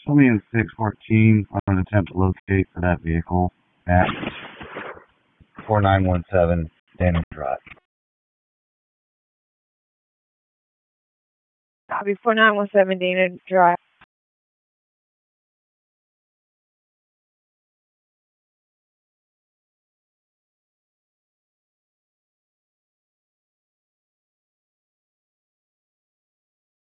Somebody in 614 on an attempt to locate for that vehicle at 4917 Daniel Drive. Copy 4917 Dana Drive.